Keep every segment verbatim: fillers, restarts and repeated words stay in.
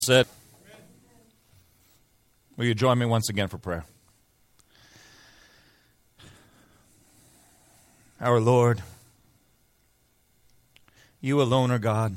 Sit. Will you join me once again for prayer? Our Lord, you alone are God.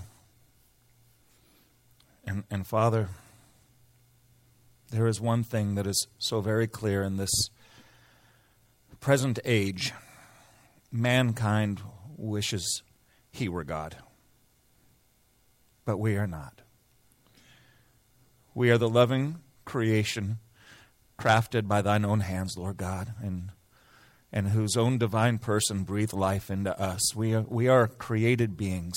And, and Father, there is one thing that is so very clear in this present age. Mankind wishes he were God, but we are not. We are the loving creation crafted by thine own hands, Lord God, and and whose own divine person breathed life into us. We are, we are created beings,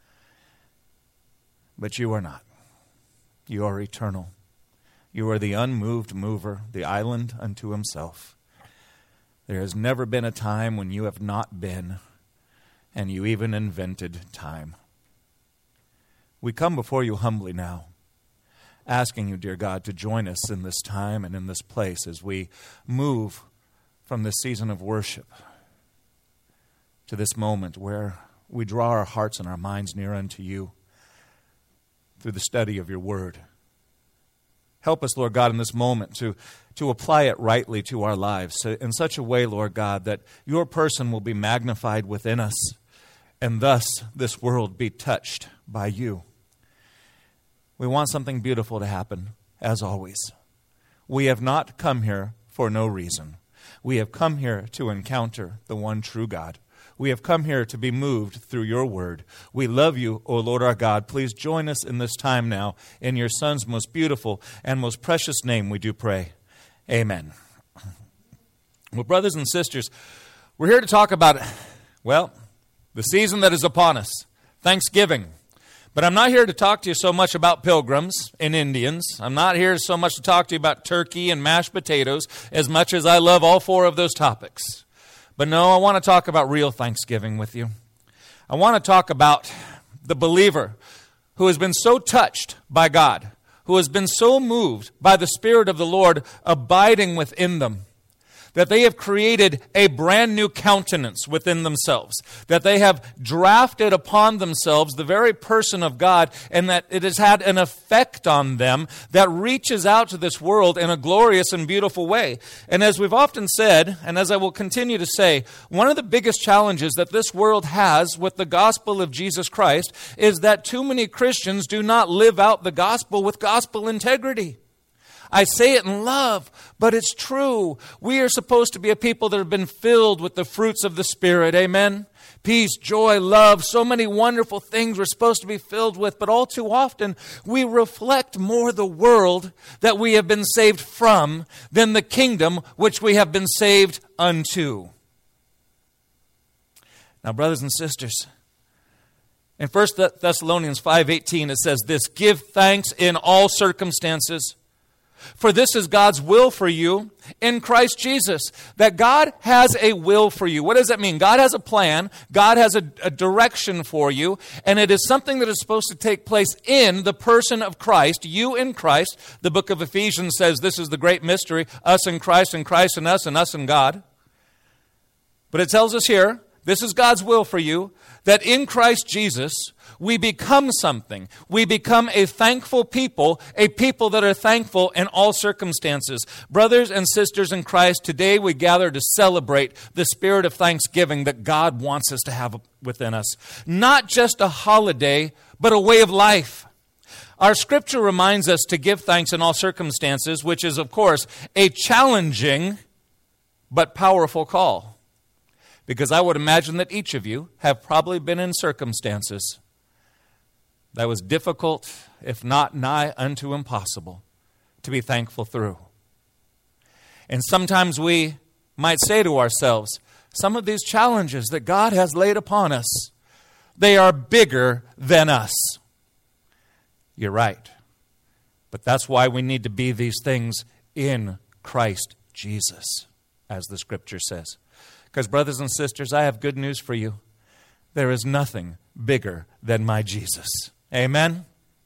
but you are not. You are eternal. You are the unmoved mover, the island unto himself. There has never been a time when you have not been, and you even invented time. We come before you humbly now, asking you, dear God, to join us in this time and in this place as we move from this season of worship to this moment where we draw our hearts and our minds near unto you through the study of your word. Help us, Lord God, in this moment to, to apply it rightly to our lives in such a way, Lord God, that your person will be magnified within us and thus this world be touched by you. We want something beautiful to happen, as always. We have not come here for no reason. We have come here to encounter the one true God. We have come here to be moved through your word. We love you, O Lord our God. Please join us in this time now. In your Son's most beautiful and most precious name we do pray. Amen. Well, brothers and sisters, we're here to talk about, well, the season that is upon us, Thanksgiving. But I'm not here to talk to you so much about pilgrims and Indians. I'm not here so much to talk to you about turkey and mashed potatoes, as much as I love all four of those topics. But no, I want to talk about real Thanksgiving with you. I want to talk about the believer who has been so touched by God, who has been so moved by the Spirit of the Lord abiding within them, that they have created a brand new countenance within themselves, that they have drafted upon themselves the very person of God, and that it has had an effect on them that reaches out to this world in a glorious and beautiful way. And as we've often said, and as I will continue to say, one of the biggest challenges that this world has with the gospel of Jesus Christ is that too many Christians do not live out the gospel with gospel integrity. I say it in love, but it's true. We are supposed to be a people that have been filled with the fruits of the Spirit. Amen? Peace, joy, love, so many wonderful things we're supposed to be filled with. But all too often, we reflect more the world that we have been saved from than the kingdom which we have been saved unto. Now, brothers and sisters, in First Thessalonians five eighteen, it says this, "Give thanks in all circumstances, for this is God's will for you in Christ Jesus." That God has a will for you. What does that mean? God has a plan. God has a, a direction for you. And it is something that is supposed to take place in the person of Christ, you in Christ. The book of Ephesians says this is the great mystery, us in Christ and Christ in us and us in God. But it tells us here, this is God's will for you, that in Christ Jesus, we become something. We become a thankful people, a people that are thankful in all circumstances. Brothers and sisters in Christ, today we gather to celebrate the spirit of thanksgiving that God wants us to have within us. Not just a holiday, but a way of life. Our scripture reminds us to give thanks in all circumstances, which is, of course, a challenging but powerful call. Because I would imagine that each of you have probably been in circumstances that was difficult, if not nigh unto impossible, to be thankful through. And sometimes we might say to ourselves, some of these challenges that God has laid upon us, they are bigger than us. You're right. But that's why we need to be these things in Christ Jesus, as the scripture says. Because, brothers and sisters, I have good news for you. There is nothing bigger than my Jesus. Amen?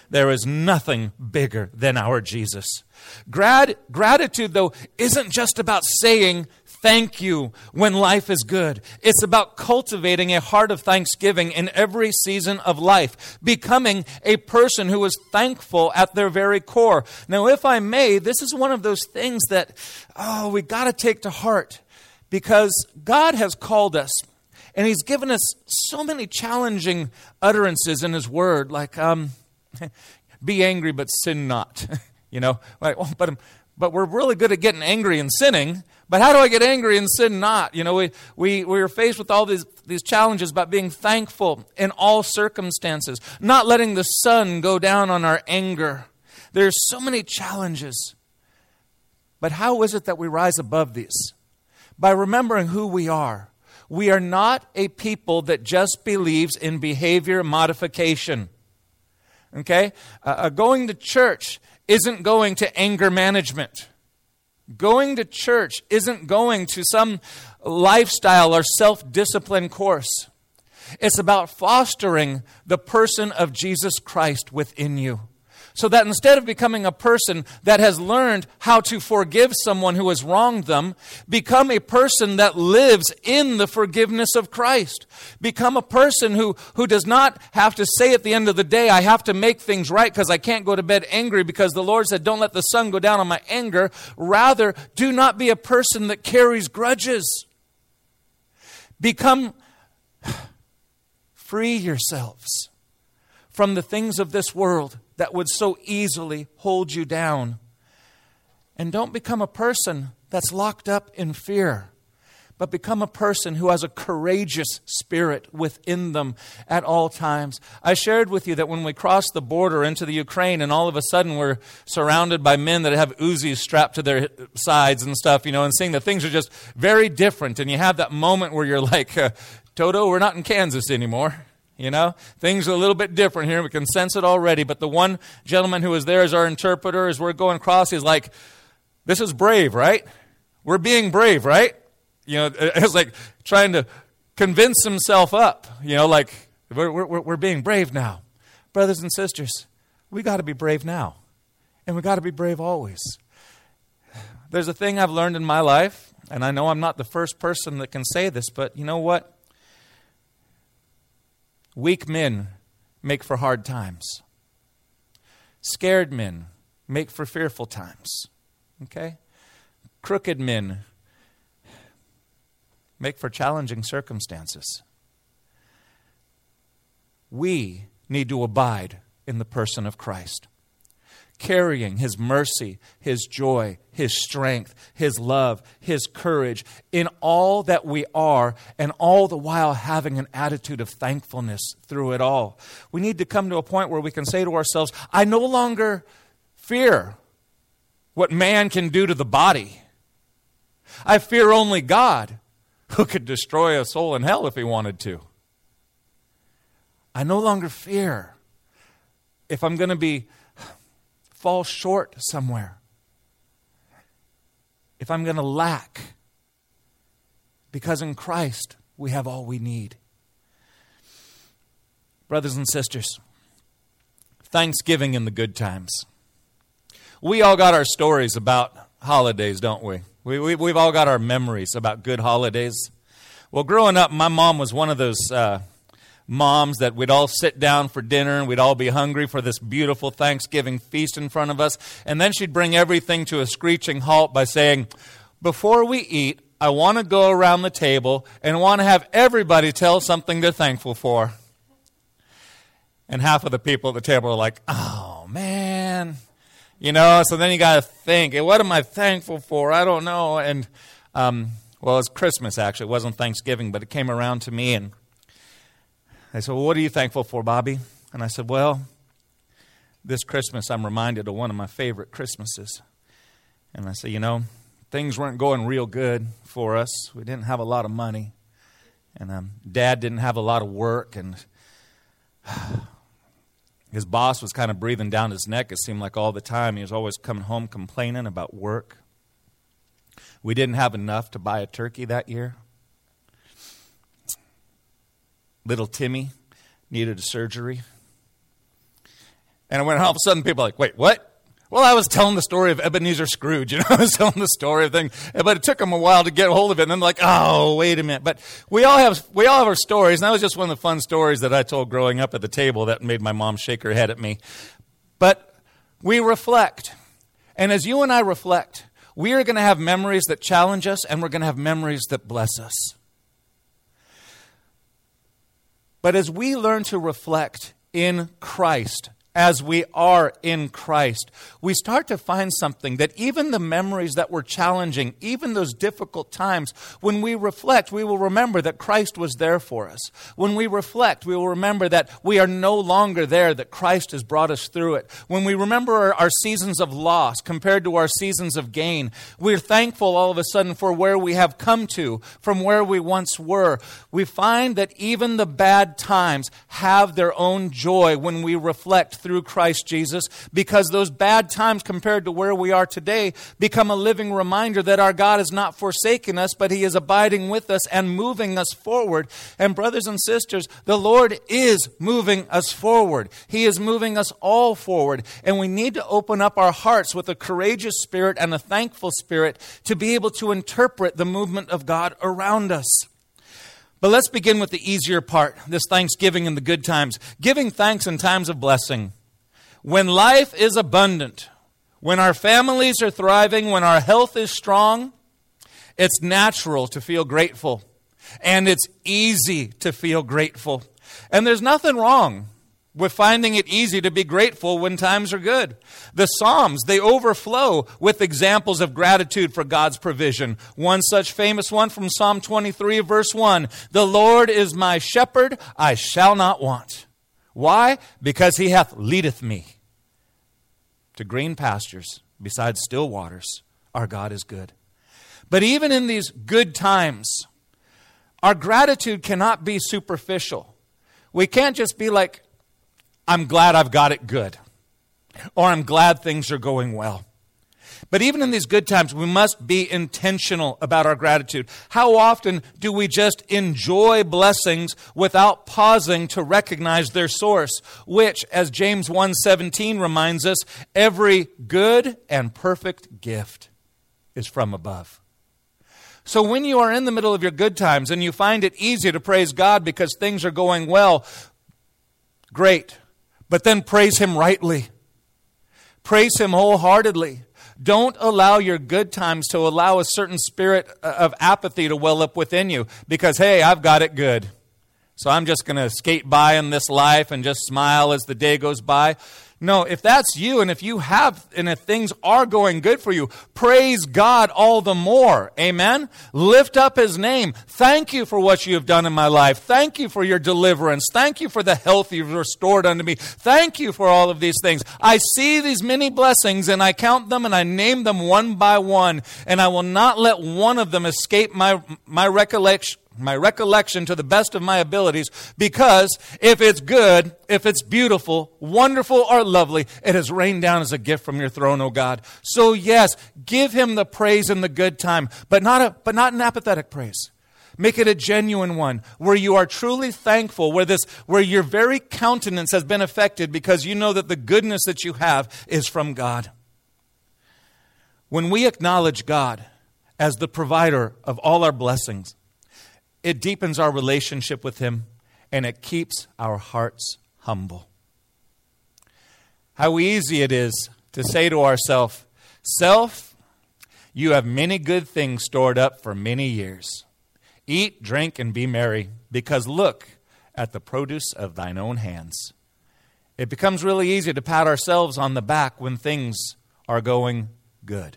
there is nothing bigger than our Jesus. Grat- gratitude, though, isn't just about saying thank you when life is good. It's about cultivating a heart of thanksgiving in every season of life, becoming a person who is thankful at their very core. Now, if I may, this is one of those things that, oh, we got to take to heart, because God has called us, and He's given us so many challenging utterances in His Word, like, um, be angry but sin not. You know, like, oh, but, but we're really good at getting angry and sinning. But how do I get angry and sin not? You know, we, we, we are faced with all these, these challenges about being thankful in all circumstances, not letting the sun go down on our anger. There's so many challenges. But how is it that we rise above these? By remembering who we are. We are not a people that just believes in behavior modification. Okay? Uh, going to church isn't going to anger management. Going to church isn't going to some lifestyle or self-discipline course. It's about fostering the person of Jesus Christ within you. So that instead of becoming a person that has learned how to forgive someone who has wronged them, become a person that lives in the forgiveness of Christ. Become a person who, who does not have to say at the end of the day, I have to make things right because I can't go to bed angry because the Lord said, don't let the sun go down on my anger. Rather, do not be a person that carries grudges. Become, free yourselves from the things of this world that would so easily hold you down. And don't become a person that's locked up in fear, but become a person who has a courageous spirit within them at all times. I shared with you that when we crossed the border into the Ukraine and all of a sudden we're surrounded by men that have Uzis strapped to their sides and stuff, you know, and seeing that things are just very different. And you have that moment where you're like, uh, Toto, we're not in Kansas anymore. You know, things are a little bit different here. We can sense it already. But the one gentleman who was there as our interpreter, as we're going across, he's like, this is brave, right? We're being brave, right? You know, it's like trying to convince himself up. You know, like, we're, we're, we're being brave now. Brothers and sisters, we got to be brave now. And we got to be brave always. There's a thing I've learned in my life, and I know I'm not the first person that can say this, but you know what? Weak men make for hard times. Scared men make for fearful times. Okay? Crooked men make for challenging circumstances. We need to abide in the person of Christ, carrying His mercy, His joy, His strength, His love, His courage in all that we are, and all the while having an attitude of thankfulness through it all. We need to come to a point where we can say to ourselves, I no longer fear what man can do to the body. I fear only God, who could destroy a soul in hell if He wanted to. I no longer fear if I'm going to be fall short somewhere, if I'm going to lack, because in Christ we have all we need. Brothers and sisters, Thanksgiving in the good times. We all got our stories about holidays, don't we? we, we we've all got our memories about good holidays. Well, growing up, my mom was one of those uh, moms that we'd all sit down for dinner and we'd all be hungry for this beautiful Thanksgiving feast in front of us. And then she'd bring everything to a screeching halt by saying, before we eat, I want to go around the table and want to have everybody tell something they're thankful for. And half of the people at the table are like, oh, man. You know, so then you got to think, what am I thankful for? I don't know. And, um, well, it's Christmas, actually. It wasn't Thanksgiving, but it came around to me and they said, well, what are you thankful for, Bobby? And I said, well, this Christmas I'm reminded of one of my favorite Christmases. And I said, you know, things weren't going real good for us. We didn't have a lot of money. And um, Dad didn't have a lot of work. And his boss was kind of breathing down his neck, it seemed like all the time. He was always coming home complaining about work. We didn't have enough to buy a turkey that year. Little Timmy needed a surgery. And when all of a sudden people are like, wait, what? Well, I was telling the story of Ebenezer Scrooge, you know, I was telling the story of thing, but it took them a while to get a hold of it, and then like, oh, wait a minute. But we all have we all have our stories, and that was just one of the fun stories that I told growing up at the table that made my mom shake her head at me. But we reflect, and as you and I reflect, we are going to have memories that challenge us, and we're going to have memories that bless us. But as we learn to reflect in Christ, as we are in Christ, we start to find something that even the memories that were challenging, even those difficult times, when we reflect, we will remember that Christ was there for us. When we reflect, we will remember that we are no longer there, that Christ has brought us through it. When we remember our, our seasons of loss compared to our seasons of gain, we're thankful all of a sudden for where we have come to, from where we once were. We find that even the bad times have their own joy when we reflect through Christ Jesus, because those bad times compared to where we are today become a living reminder that our God has not forsaken us, but He is abiding with us and moving us forward. And brothers and sisters, the Lord is moving us forward. He is moving us all forward. And we need to open up our hearts with a courageous spirit and a thankful spirit to be able to interpret the movement of God around us. But let's begin with the easier part, this Thanksgiving and the good times. Giving thanks in times of blessing. When life is abundant, when our families are thriving, when our health is strong, it's natural to feel grateful. And it's easy to feel grateful. And there's nothing wrong with finding it easy to be grateful when times are good. The Psalms, they overflow with examples of gratitude for God's provision. One such famous one from Psalm twenty-three, verse one, "The Lord is my shepherd, I shall not want." Why? Because He hath leadeth me to green pastures beside still waters. Our God is good. But even in these good times, our gratitude cannot be superficial. We can't just be like, I'm glad I've got it good, or I'm glad things are going well. But even in these good times, we must be intentional about our gratitude. How often do we just enjoy blessings without pausing to recognize their source, which, as James one seventeen reminds us, every good and perfect gift is from above. So when you are in the middle of your good times and you find it easy to praise God because things are going well, great. But then praise Him rightly. Praise Him wholeheartedly. Don't allow your good times to allow a certain spirit of apathy to well up within you because, hey, I've got it good. So I'm just going to skate by in this life and just smile as the day goes by. No, if that's you and if you have and if things are going good for you, praise God all the more. Amen? Lift up His name. Thank you for what you have done in my life. Thank you for your deliverance. Thank you for the health you've restored unto me. Thank you for all of these things. I see these many blessings and I count them and I name them one by one, and I will not let one of them escape my, my recollection. My recollection to the best of my abilities, because if it's good, if it's beautiful, wonderful, or lovely, it has rained down as a gift from your throne, O God. So yes, give Him the praise in the good time, but not a, but not an apathetic praise. Make it a genuine one where you are truly thankful, where this, where your very countenance has been affected because you know that the goodness that you have is from God. When we acknowledge God as the provider of all our blessings, it deepens our relationship with Him, and it keeps our hearts humble. How easy it is to say to ourselves, self, you have many good things stored up for many years. Eat, drink, and be merry, because look at the produce of thine own hands. It becomes really easy to pat ourselves on the back when things are going good.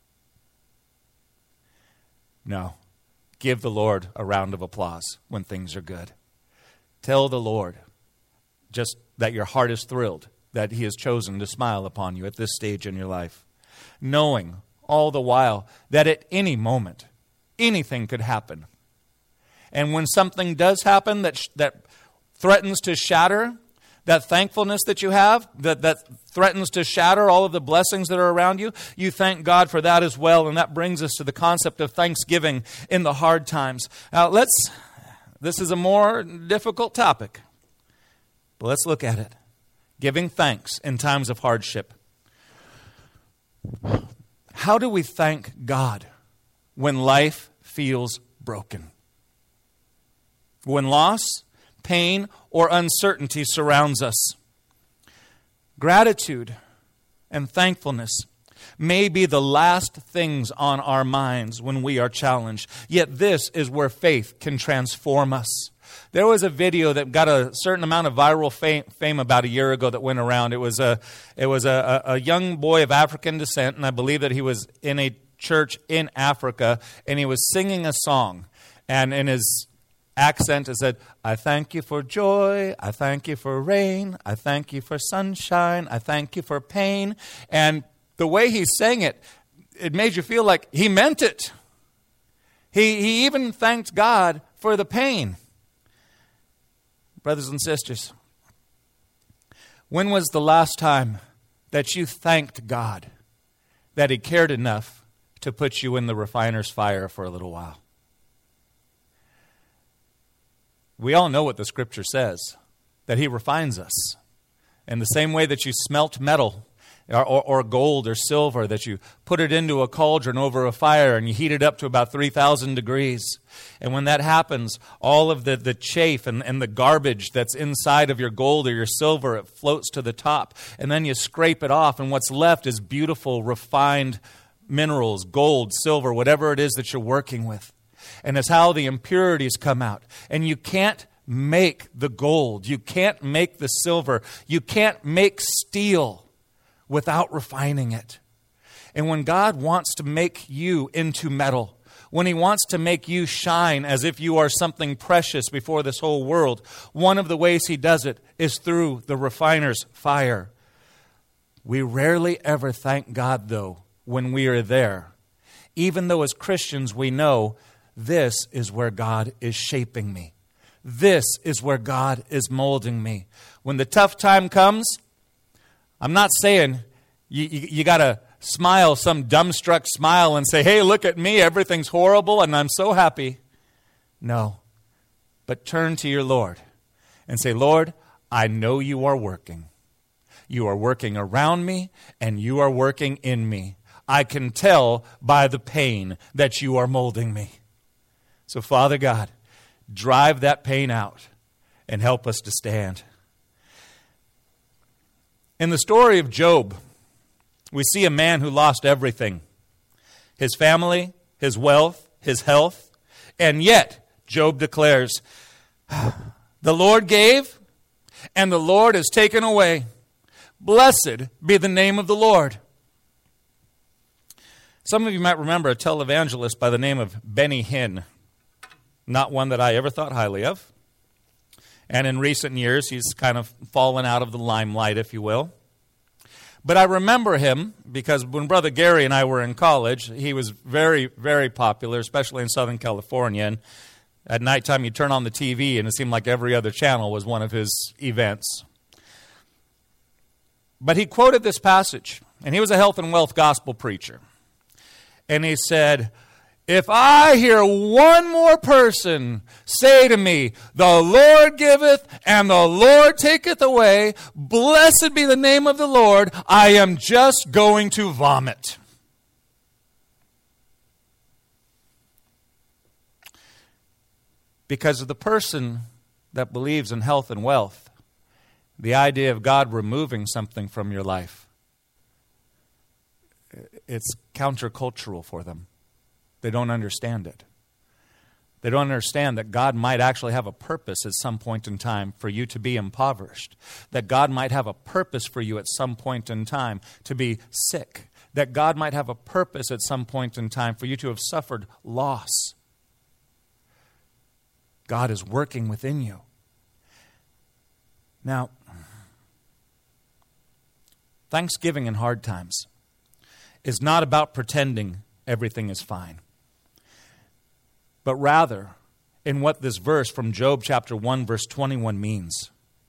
No. Give the Lord a round of applause when things are good. Tell the Lord just that your heart is thrilled that He has chosen to smile upon you at this stage in your life, knowing all the while that at any moment, anything could happen. And when something does happen that sh- that threatens to shatter that thankfulness that you have, that, that threatens to shatter all of the blessings that are around you, you thank God for that as well. And that brings us to the concept of thanksgiving in the hard times. Now, let's, this is a more difficult topic, but let's look at it. Giving thanks in times of hardship. How do we thank God when life feels broken? When loss, pain, or uncertainty surrounds us? Gratitude and thankfulness may be the last things on our minds when we are challenged. Yet this is where faith can transform us. There was a video that got a certain amount of viral fame, fame about a year ago that went around. It was a it was a, a young boy of African descent, and I believe that he was in a church in Africa, and he was singing a song. And in his accent it said, "I thank you for joy, I thank you for rain, I thank you for sunshine, I thank you for pain." And the way he sang it, it made you feel like he meant it. He, he even thanked God for the pain. Brothers and sisters, when was the last time that you thanked God that He cared enough to put you in the refiner's fire for a little while? We all know what the Scripture says, that He refines us. In the same way that you smelt metal or, or, or gold or silver, that you put it into a cauldron over a fire and you heat it up to about three thousand degrees. And when that happens, all of the, the chaff and, and the garbage that's inside of your gold or your silver, it floats to the top. And then you scrape it off, and what's left is beautiful, refined minerals, gold, silver, whatever it is that you're working with. And it's how the impurities come out. And you can't make the gold. You can't make the silver. You can't make steel without refining it. And when God wants to make you into metal, when He wants to make you shine as if you are something precious before this whole world, one of the ways He does it is through the refiner's fire. We rarely ever thank God, though, when we are there. Even though as Christians we know this is where God is shaping me. This is where God is molding me. When the tough time comes, I'm not saying you, you, you got to smile some dumbstruck smile and say, "Hey, look at me, everything's horrible and I'm so happy." No. But turn to your Lord and say, "Lord, I know you are working. You are working around me and you are working in me. I can tell by the pain that you are molding me." So, Father God, drive that pain out and help us to stand. In the story of Job, we see a man who lost everything. His family, his wealth, his health. And yet, Job declares, "The Lord gave, and the Lord has taken away. Blessed be the name of the Lord." Some of you might remember a televangelist by the name of Benny Hinn. Not one that I ever thought highly of. And in recent years, he's kind of fallen out of the limelight, if you will. But I remember him because when Brother Gary and I were in college, he was very, very popular, especially in Southern California. And at nighttime, you'd turn on the T V, and it seemed like every other channel was one of his events. But he quoted this passage, and he was a health and wealth gospel preacher. And he said, "If I hear one more person say to me, 'The Lord giveth and the Lord taketh away, blessed be the name of the Lord,' I am just going to vomit." Because of the person that believes in health and wealth, the idea of God removing something from your life, it's countercultural for them. They don't understand it. They don't understand that God might actually have a purpose at some point in time for you to be impoverished. That God might have a purpose for you at some point in time to be sick. That God might have a purpose at some point in time for you to have suffered loss. God is working within you. Now, Thanksgiving in hard times is not about pretending everything is fine, but rather in what this verse from Job chapter one, verse twenty-one means.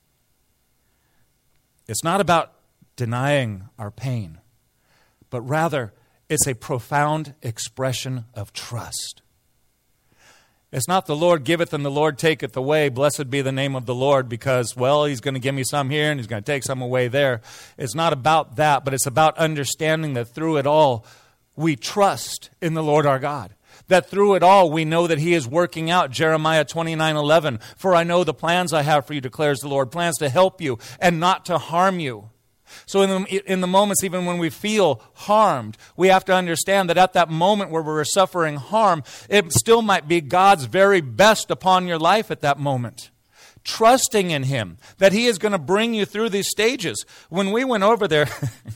It's not about denying our pain, but rather it's a profound expression of trust. It's not the Lord giveth and the Lord taketh away. Blessed be the name of the Lord, because, well, he's going to give me some here and he's going to take some away there. It's not about that, but it's about understanding that through it all, we trust in the Lord our God. That through it all, we know that he is working out. Jeremiah twenty-nine eleven, for I know the plans I have for you, declares the Lord, plans to help you and not to harm you. So in the, in the moments, even when we feel harmed, we have to understand that at that moment where we're suffering harm, it still might be God's very best upon your life at that moment. Trusting in him, that he is going to bring you through these stages. When we went over there,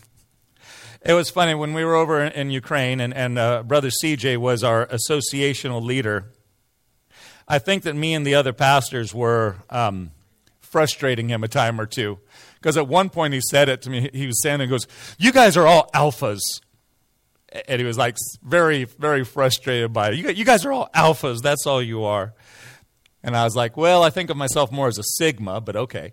it was funny, when we were over in, in Ukraine, and, and uh, Brother C J was our associational leader, I think that me and the other pastors were um, frustrating him a time or two. Because at one point he said it to me, he was standing and goes, you guys are all alphas. And he was like very, very frustrated by it. You, you guys are all alphas, that's all you are. And I was like, well, I think of myself more as a sigma, but okay.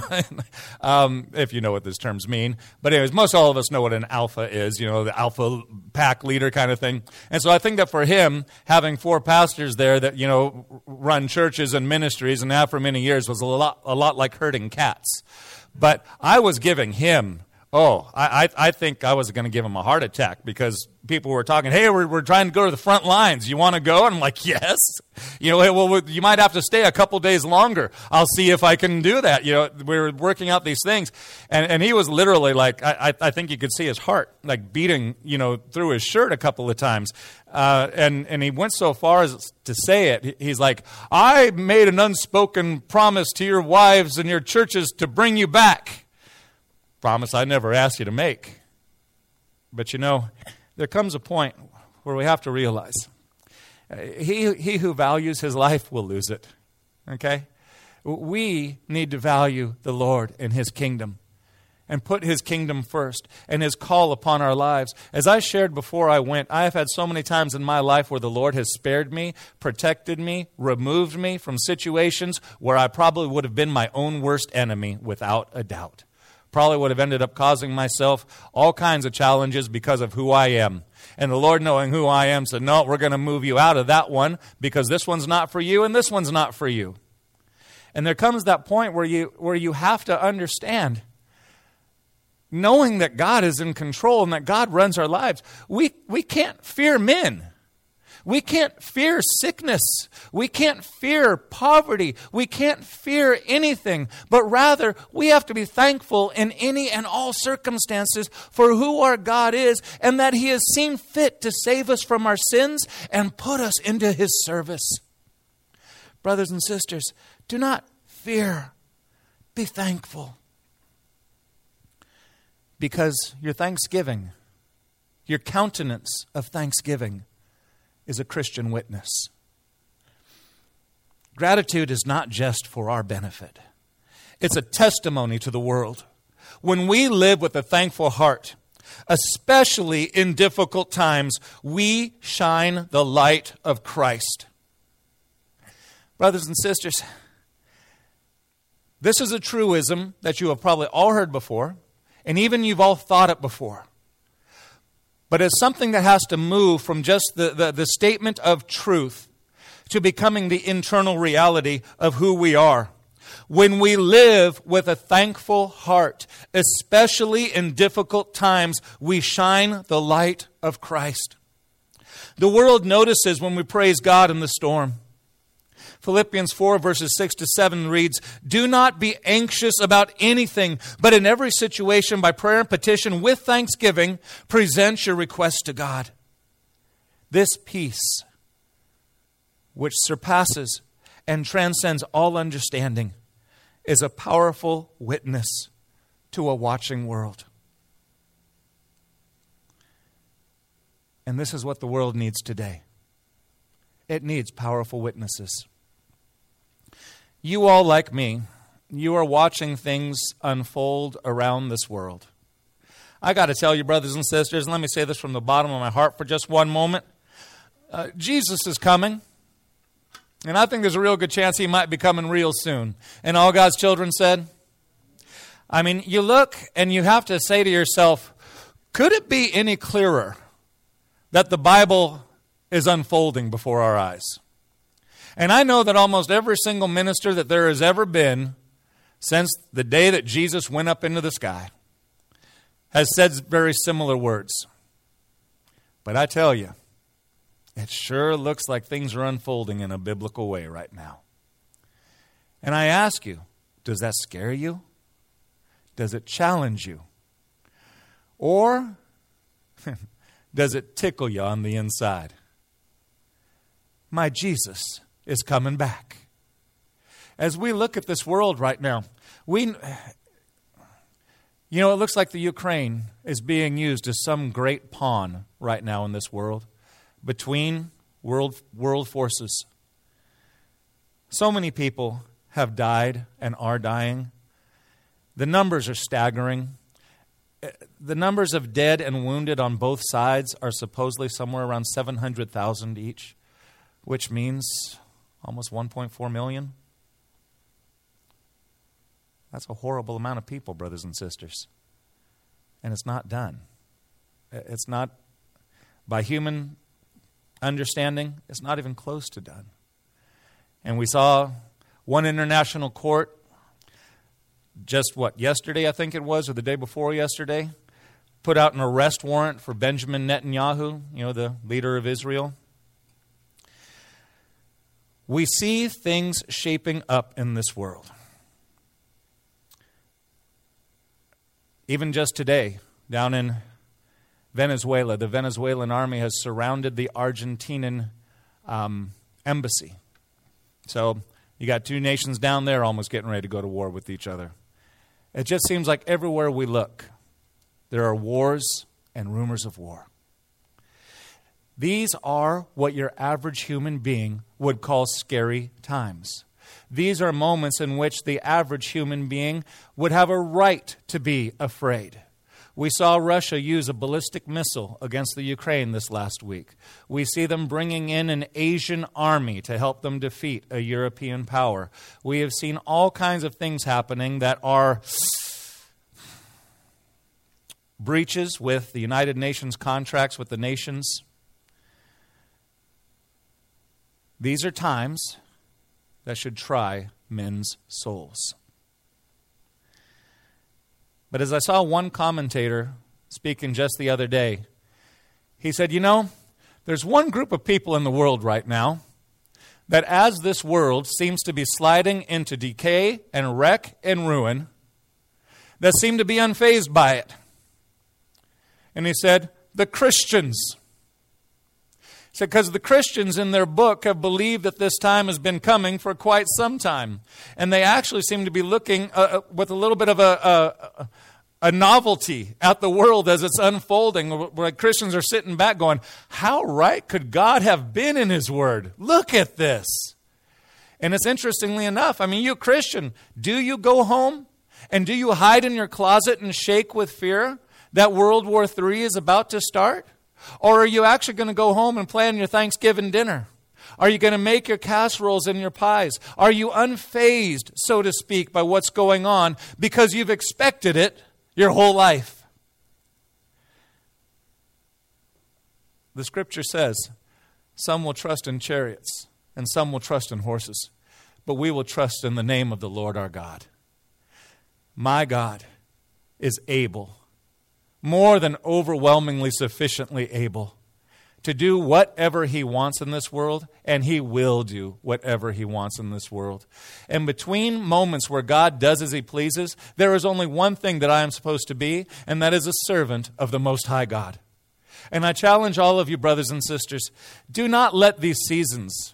um, if you know what those terms mean. But anyways, most all of us know what an alpha is, you know, the alpha pack leader kind of thing. And so I think that for him, having four pastors there that, you know, run churches and ministries and have for many years was a lot, a lot like herding cats. But I was giving him, oh, I, I, I think I was going to give him a heart attack, because people were talking, hey, we're, we're trying to go to the front lines. You want to go? And I'm like, yes. You know, hey, well, you might have to stay a couple days longer. I'll see if I can do that. You know, we were working out these things. And, and he was literally like, I, I think you could see his heart, like beating, you know, through his shirt a couple of times. Uh, and, and he went so far as to say it. He's like, I made an unspoken promise to your wives and your churches to bring you back. Promise I never asked you to make. But you know, there comes a point where we have to realize uh, he, he who values his life will lose it. Okay? We need to value the Lord and his kingdom and put his kingdom first and his call upon our lives. As I shared before I went, I have had so many times in my life where the Lord has spared me, protected me, removed me from situations where I probably would have been my own worst enemy without a doubt. Probably would have ended up causing myself all kinds of challenges because of who I am. And the Lord, knowing who I am, said, no, we're going to move you out of that one because this one's not for you and this one's not for you. And there comes that point where you where you have to understand, knowing that God is in control and that God runs our lives, we, we can't fear men. We can't fear sickness. We can't fear poverty. We can't fear anything. But rather, we have to be thankful in any and all circumstances for who our God is, and that he has seen fit to save us from our sins and put us into his service. Brothers and sisters, do not fear. Be thankful. Because your thanksgiving, your countenance of thanksgiving, is a Christian witness. Gratitude is not just for our benefit. It's a testimony to the world. When we live with a thankful heart, especially in difficult times, we shine the light of Christ. Brothers and sisters, this is a truism that you have probably all heard before, and even you've all thought it before. But it's something that has to move from just the, the, the statement of truth to becoming the internal reality of who we are. When we live with a thankful heart, especially in difficult times, we shine the light of Christ. The world notices when we praise God in the storm. Philippians four verses six to seven reads, do not be anxious about anything, but in every situation by prayer and petition with thanksgiving, present your requests to God. This peace, which surpasses and transcends all understanding, is a powerful witness to a watching world. And this is what the world needs today. It needs powerful witnesses. You all, like me, you are watching things unfold around this world. I got to tell you, brothers and sisters, and let me say this from the bottom of my heart for just one moment. Uh, Jesus is coming, and I think there's a real good chance he might be coming real soon. And all God's children said, I mean, you look and you have to say to yourself, could it be any clearer that the Bible is unfolding before our eyes? And I know that almost every single minister that there has ever been since the day that Jesus went up into the sky has said very similar words. But I tell you, it sure looks like things are unfolding in a biblical way right now. And I ask you, does that scare you? Does it challenge you? Or does it tickle you on the inside? My Jesus is coming back. As we look at this world right now, we, you know, it looks like the Ukraine is being used as some great pawn right now in this world between world world forces. So many people have died and are dying. The numbers are staggering. The numbers of dead and wounded on both sides are supposedly somewhere around seven hundred thousand each, which means almost one point four million. That's a horrible amount of people, brothers and sisters. And it's not done. It's not, by human understanding, it's not even close to done. And we saw one international court just what, yesterday I think it was, or the day before yesterday, put out an arrest warrant for Benjamin Netanyahu, you know, the leader of Israel. We see things shaping up in this world. Even just today, down in Venezuela, the Venezuelan army has surrounded the Argentinian um, embassy. So you got two nations down there almost getting ready to go to war with each other. It just seems like everywhere we look, there are wars and rumors of war. These are what your average human being would call scary times. These are moments in which the average human being would have a right to be afraid. We saw Russia use a ballistic missile against the Ukraine this last week. We see them bringing in an Asian army to help them defeat a European power. We have seen all kinds of things happening that are breaches with the United Nations contracts with the nations. These are times that should try men's souls. But as I saw one commentator speaking just the other day, he said, you know, there's one group of people in the world right now that as this world seems to be sliding into decay and wreck and ruin, that seem to be unfazed by it. And he said, the Christians. He said, because the Christians in their book have believed that this time has been coming for quite some time. And they actually seem to be looking uh, with a little bit of a, a, a novelty at the world as it's unfolding, where Christians are sitting back going, how right could God have been in His Word? Look at this. And it's interestingly enough, I mean, you Christian, do you go home and do you hide in your closet and shake with fear that World War Three is about to start? Or are you actually going to go home and plan your Thanksgiving dinner? Are you going to make your casseroles and your pies? Are you unfazed, so to speak, by what's going on because you've expected it your whole life? The Scripture says, some will trust in chariots and some will trust in horses, but we will trust in the name of the Lord our God. My God is able, more than overwhelmingly sufficiently able, to do whatever He wants in this world, and He will do whatever He wants in this world. And between moments where God does as He pleases, there is only one thing that I am supposed to be, and that is a servant of the Most High God. And I challenge all of you, brothers and sisters, do not let these seasons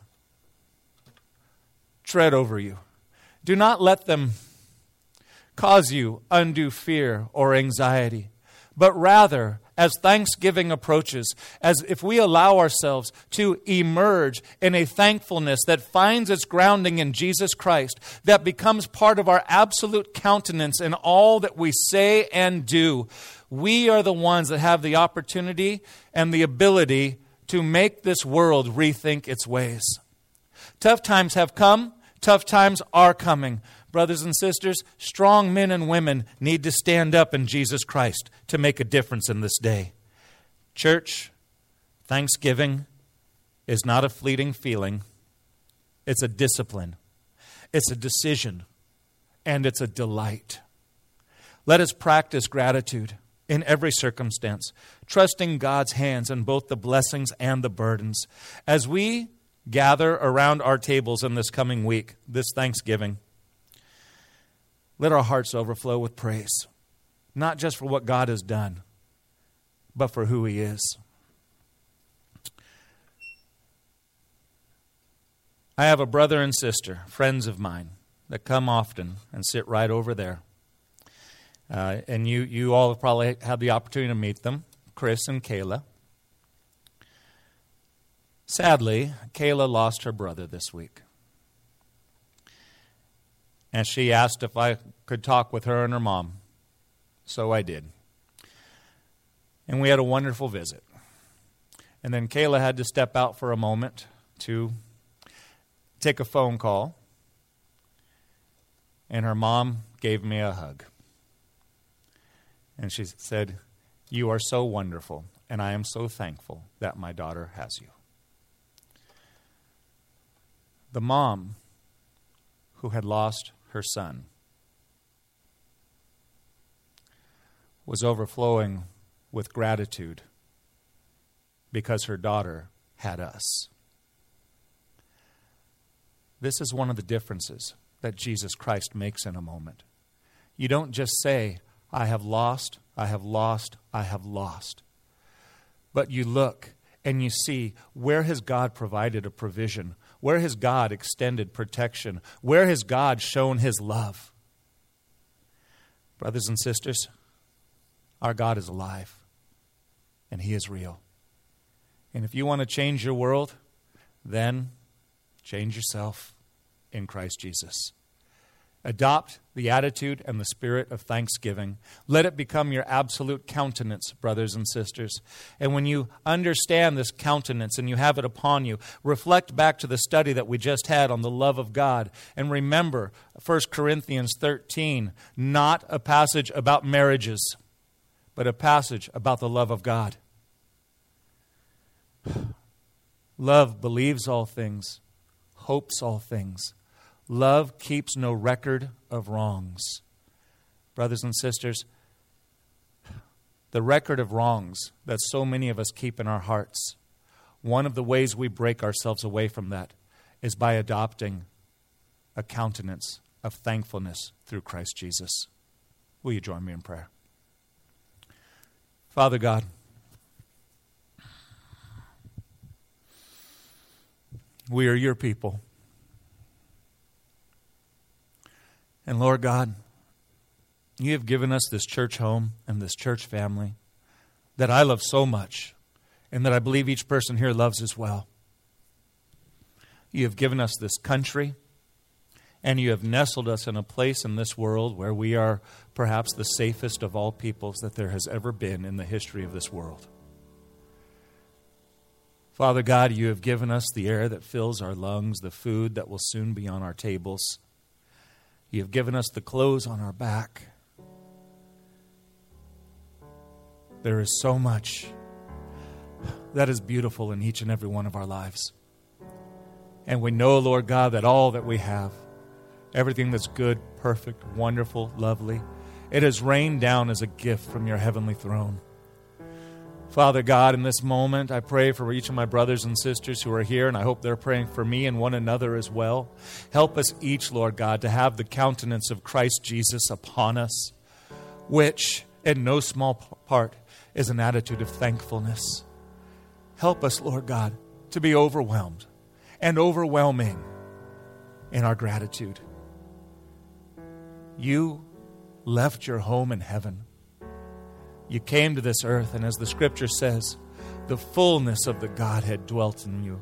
tread over you. Do not let them cause you undue fear or anxiety. But rather, as Thanksgiving approaches, as if we allow ourselves to emerge in a thankfulness that finds its grounding in Jesus Christ, that becomes part of our absolute countenance in all that we say and do, we are the ones that have the opportunity and the ability to make this world rethink its ways. Tough times have come. Tough times are coming. Brothers and sisters, strong men and women need to stand up in Jesus Christ to make a difference in this day. Church, Thanksgiving is not a fleeting feeling. It's a discipline. It's a decision. And it's a delight. Let us practice gratitude in every circumstance, trusting God's hands in both the blessings and the burdens. As we gather around our tables in this coming week, this Thanksgiving, let our hearts overflow with praise, not just for what God has done, but for who He is. I have a brother and sister, friends of mine, that come often and sit right over there. Uh, and you, you all have probably had the opportunity to meet them, Chris and Kayla. Sadly, Kayla lost her brother this week. And she asked if I could talk with her and her mom. So I did. And we had a wonderful visit. And then Kayla had to step out for a moment to take a phone call. And her mom gave me a hug. And she said, "You are so wonderful, and I am so thankful that my daughter has you." The mom who had lost her son was overflowing with gratitude because her daughter had us. This is one of the differences that Jesus Christ makes in a moment. You don't just say, "I have lost, I have lost, I have lost." But you look and you see, where has God provided a provision? Where has God extended protection? Where has God shown His love? Brothers and sisters, our God is alive, and He is real. And if you want to change your world, then change yourself in Christ Jesus. Adopt the attitude and the spirit of thanksgiving. Let it become your absolute countenance, brothers and sisters. And when you understand this countenance and you have it upon you, reflect back to the study that we just had on the love of God. And remember First Corinthians thirteen, not a passage about marriages, but a passage about the love of God. Love believes all things, hopes all things. Love keeps no record of wrongs. Brothers and sisters, the record of wrongs that so many of us keep in our hearts, one of the ways we break ourselves away from that is by adopting a countenance of thankfulness through Christ Jesus. Will you join me in prayer? Father God, we are your people. And Lord God, you have given us this church home and this church family that I love so much and that I believe each person here loves as well. You have given us this country, and you have nestled us in a place in this world where we are perhaps the safest of all peoples that there has ever been in the history of this world. Father God, you have given us the air that fills our lungs, the food that will soon be on our tables. You have given us the clothes on our back. There is so much that is beautiful in each and every one of our lives. And we know, Lord God, that all that we have, everything that's good, perfect, wonderful, lovely, it has rained down as a gift from your heavenly throne. Father God, in this moment, I pray for each of my brothers and sisters who are here, and I hope they're praying for me and one another as well. Help us each, Lord God, to have the countenance of Christ Jesus upon us, which, in no small part, is an attitude of thankfulness. Help us, Lord God, to be overwhelmed and overwhelming in our gratitude. You left your home in heaven. You came to this earth, and as the Scripture says, the fullness of the Godhead dwelt in you.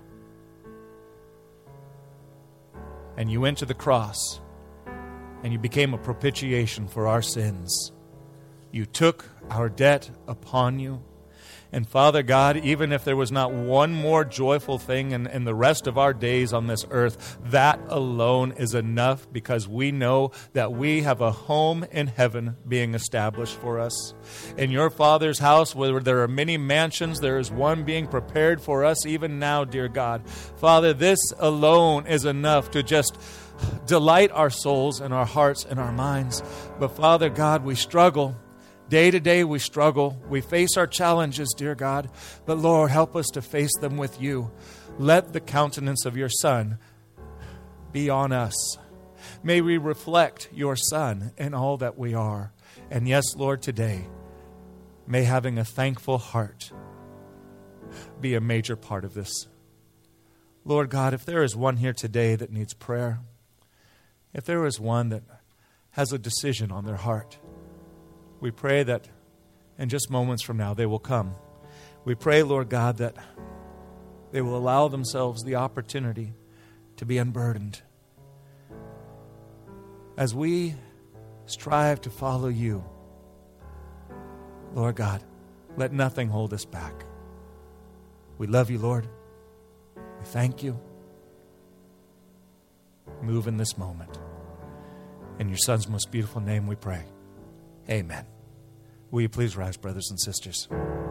And you went to the cross, and you became a propitiation for our sins. You took our debt upon you, And Father God, even if there was not one more joyful thing in, in the rest of our days on this earth, that alone is enough, because we know that we have a home in heaven being established for us. In your Father's house, where there are many mansions, there is one being prepared for us even now, dear God. Father, this alone is enough to just delight our souls and our hearts and our minds. But Father God, we struggle. Day to day we struggle. We face our challenges, dear God. But Lord, help us to face them with you. Let the countenance of your Son be on us. May we reflect your Son in all that we are. And yes, Lord, today, may having a thankful heart be a major part of this. Lord God, if there is one here today that needs prayer, if there is one that has a decision on their heart, we pray that in just moments from now they will come. We pray, Lord God, that they will allow themselves the opportunity to be unburdened. As we strive to follow you, Lord God, let nothing hold us back. We love you, Lord. We thank you. Move in this moment. In your Son's most beautiful name we pray. Amen. Will you please rise, brothers and sisters?